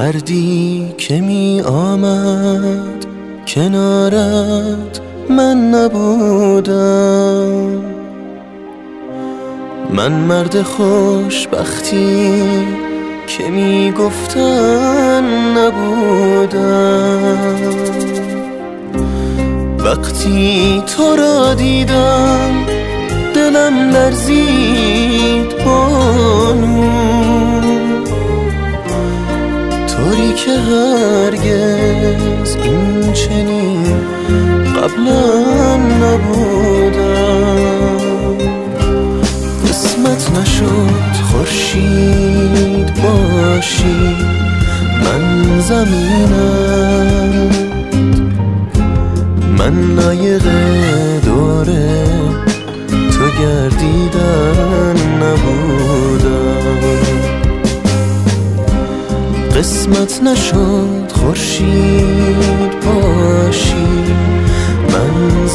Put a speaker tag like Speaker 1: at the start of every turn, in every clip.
Speaker 1: دردی که می آمد کنارت من نبودم، من مرد خوشبختی که می گفتن نبودم. وقتی تو را دیدم دلم لرزید بانو، طوری که هرگز این چنین قبلا نبودم. قسمت نشد خورشید باشی من زمینم، من لایق دور تو گردیدن نبودم. قسمت نشد خورشید باشی من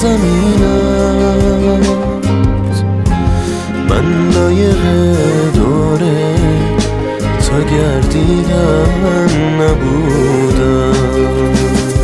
Speaker 1: زمینت، من لایق دور تو گردیدن نبودم.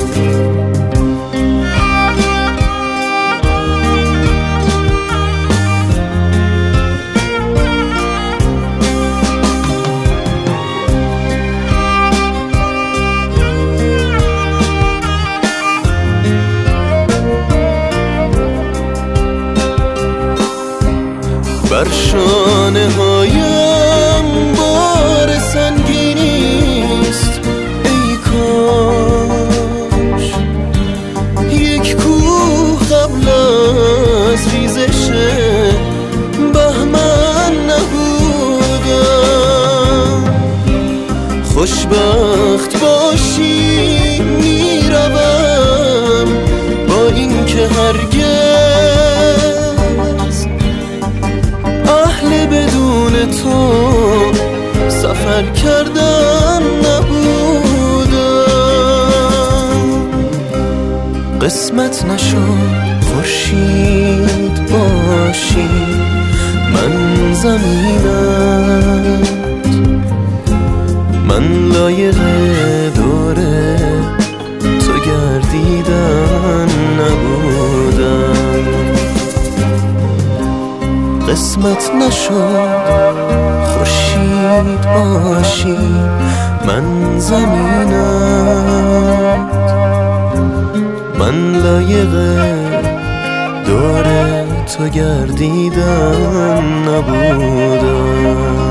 Speaker 1: بر شانه هایم بار سنگینیست ای کاش یک کوه قبل از ریزش بهمن نبودم. خوشبخت باشی میروم با این که هرگز بدون تو سفر کردن نبودم. قسمت نشد خورشید باشی من زمینت، من لایق دور تو گردیدن نبودم. قسمت نشد خورشید باشی من زمینت، من لایق دور تو گردیدن نبودم.